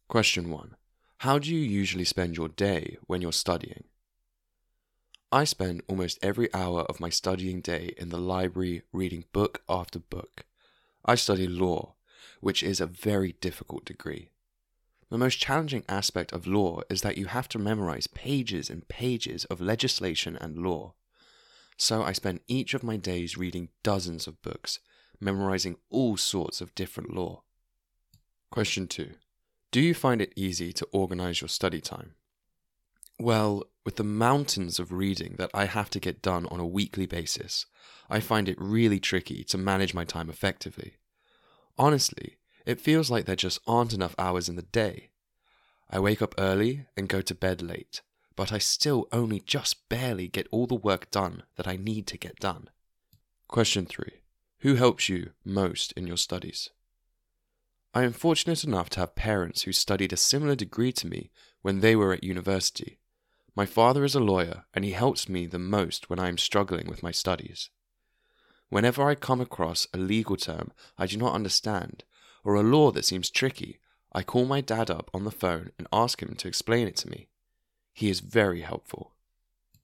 Question 1. How do you usually spend your day when you're studying? I spend almost every hour of my studying day in the library reading book after book. I study law, which is a very difficult degree. The most challenging aspect of law is that you have to memorize pages and pages of legislation and law. So I spend each of my days reading dozens of books, memorizing all sorts of different law. Question 2. Do you find it easy to organize your study time? Well, with the mountains of reading that I have to get done on a weekly basis, I find it really tricky to manage my time effectively. Honestly, it feels like there just aren't enough hours in the day. I wake up early and go to bed late, but I still only just barely get all the work done that I need to get done. Question 3. Who helps you most in your studies? I am fortunate enough to have parents who studied a similar degree to me when they were at university. My father is a lawyer, and he helps me the most when I am struggling with my studies. Whenever I come across a legal term I do not understand, or a law that seems tricky, I call my dad up on the phone and ask him to explain it to me. He is very helpful.